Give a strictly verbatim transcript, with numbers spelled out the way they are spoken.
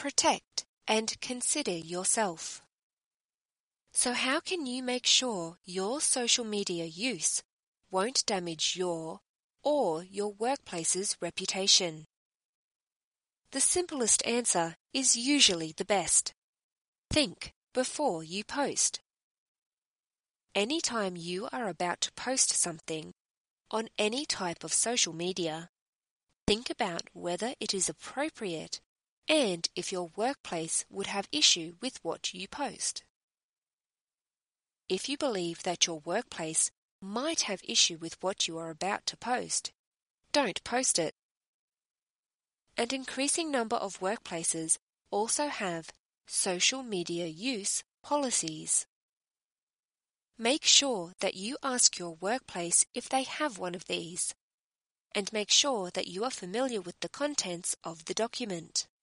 protect and consider yourself. So how can you make sure your social media use won't damage your or your workplace's reputation? The simplest answer is usually the best. Think before you post. Anytime you are about to post something on any type of social media, think about whether it is appropriate and if your workplace would have issue with what you post. If you believe that your workplace might have issue with what you are about to post, don't post it. An increasing number of workplaces also have social media use policies. Make sure that you ask your workplace if they have one of these, and make sure that you are familiar with the contents of the document.